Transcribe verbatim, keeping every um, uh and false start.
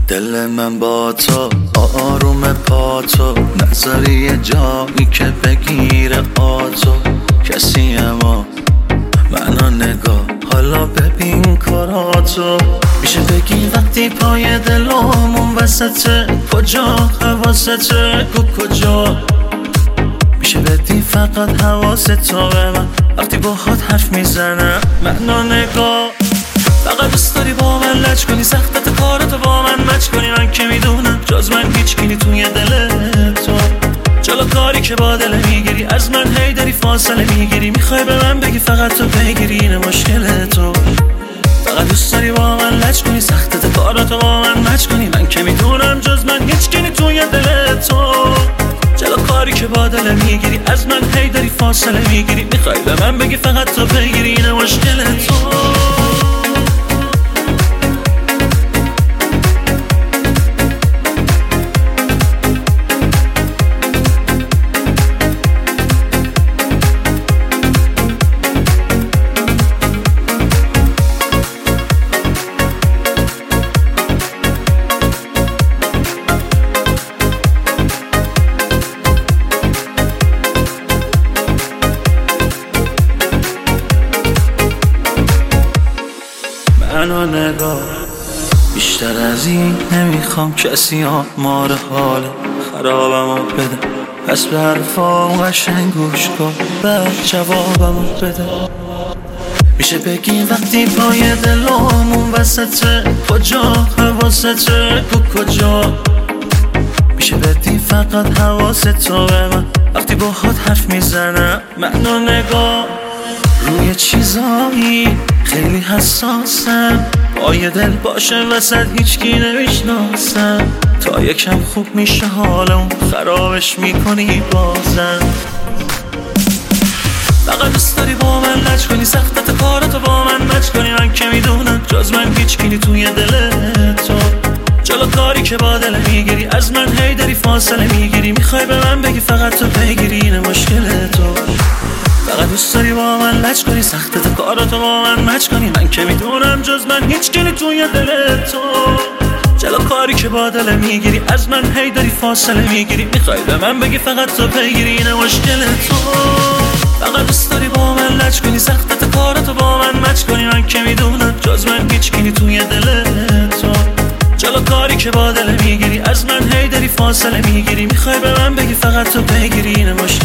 دل من با تو آروم پا تو نظری جایی که بگیره آتو کسی اما منو نگاه حالا ببین کاراتو میشه بگی وقتی پای دلامون وسطه کجا حواسته کو کجا میشه بدی فقط حواستو به من وقتی باهات حرف میزنم منو نگاه فقط دوست داری با من لج کنی سختت کارتو با من مچ کنی من که میدونم جز من هیچ کی توی دل تو جلو کاری که با دل میگیری از من هی داری فاصله میگیری میخوای به من بگی فقط تو بگیری این مشکل تو فقط دوست داری با من لج کنی سختت کارتو با من مچ کنی من که میدونم جز من هیچ کی توی دل تو جلو کاری که با دل میگیری از من هی داری فاصله میگیری میخوای به من بگی فقط تو بگیری این مشکل تو منو نگاه بیشتر از این نمیخوام کسی آمار حال خرابمو بده پس به حرفام قشنگ گوش کن بعد جوابمو بده میشه بگی وقتی پای دلامون وسطه کجا حواسته کو کجا میشه بدی فقط حواستو به من وقتی باهات حرف میزنم منو نگاه روی چیزایی خیلی حساسم پای دل باشه وسط هیچکی نمیشناسم تا یکم خوب میشه حالم خرابش میکنی بازم فقط دوست داری با من لج کنی سختت کارتو با من مچ کنی من که میدونم جز من هیچکی توی دل تو جلو کاری که با دل میگیری از من هی داری فاصله میگیری میخوای به من بگی فقط تو بگیری این مشکل تو فقط دوست داری با من لج کنی سختت کاراتو با من مچ کنی من که میدونم جز من هیچ کی توی دل تو جلو کاری که با دل میگیری از من هی داری فاصله میگیری میخوای به من بگی فقط تو بگیری این مشکل تو فقط دوست داری با من لج کنی سختت کاراتو با من مچ کنی من که میدونم جز من هیچ کی توی دل تو جلو کاری که با دل میگیری از من هی داری فاصله میگیری میخوای به من بگی فقط تو بگیری این مشکل